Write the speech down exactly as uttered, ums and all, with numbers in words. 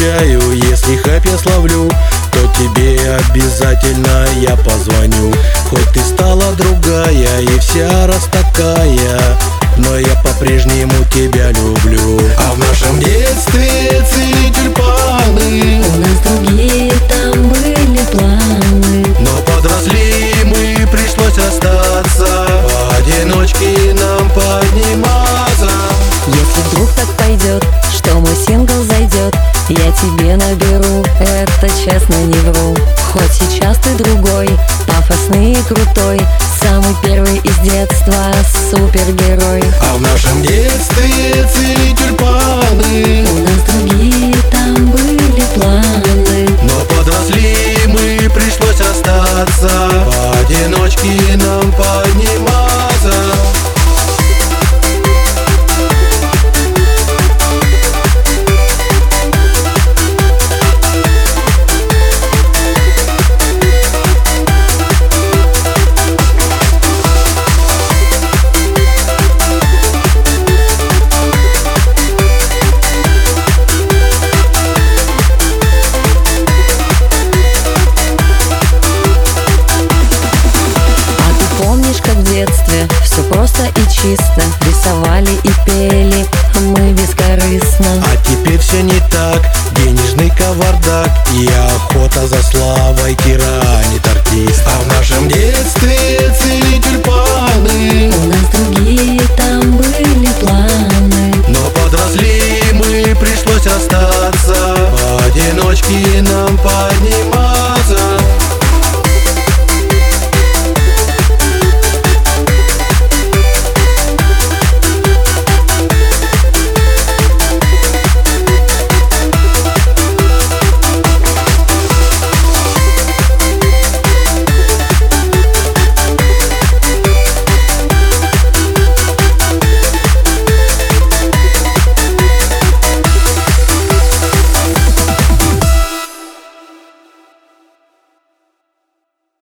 обещаю, если хайп я словлю, то тебе обязательно я позвоню. Хоть ты стала другая и вся раз такая, но я по-прежнему тебя люблю. А в нашем детстве цвели тюльпаны, у нас другие там были планы, но подросли мы, пришлось остаться, поодиночке нам подниматься. Если вдруг так пойдет, что мой сингл зайдет, я тебе наберу, это честно не вру. Хоть сейчас ты другой, пафосный и крутой, самый первый из детства супергерой. А в нашем детстве цвели тюльпаны, у нас другие там были планы, но подросли мы, пришлось остаться, поодиночке нам подниматься. все просто и чисто, рисовали и пели мы бескорыстно. А теперь все не так, денежный кавардак и охота за славой тиранит артист. А в нашем детстве цвели тюльпаны, у нас другие там были планы, но подросли мы, пришлось остаться,